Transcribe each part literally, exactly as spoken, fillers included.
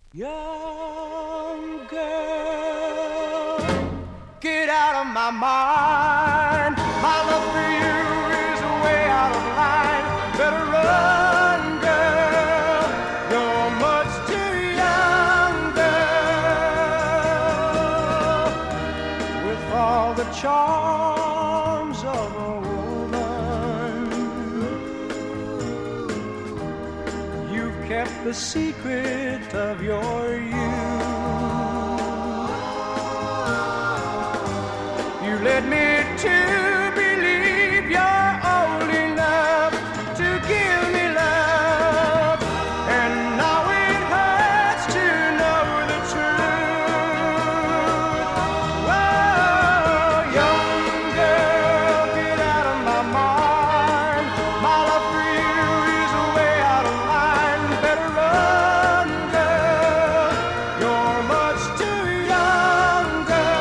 Young girl, get out of my mind. My love for you is way out of line. Better run, girl. You're much too young, girl. With all the charms of a woman, you've kept the secret of your youth. You led me to believe you're old enough to give me love, and now it hurts to know the truth. Whoa, young girl, get out of my mind. My love for you is way out of line. Better run, girl. You're much too young,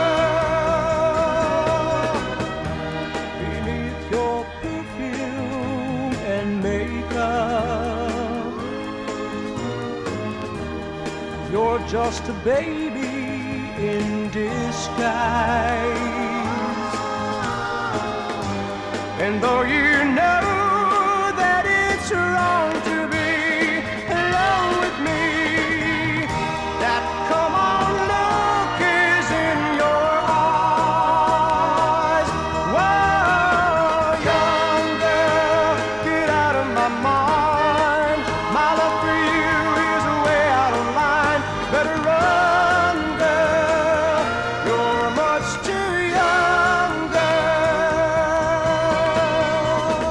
girl. Beneath your perfume and makeup, you're just a baby in disguise. And though you know that it's wrong to be alone with me, that come on look is in your eyes. Whoa, young girl, get out of my mind. My love for you is way out of line. Better run, girl. You're much too young, girl.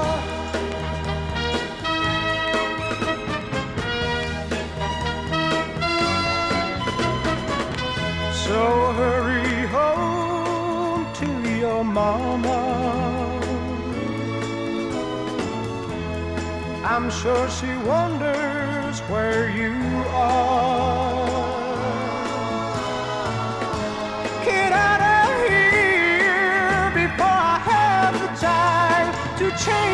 So hurry home to your mama. I'm sure she wonders where you are. Get out of here before I have the time to change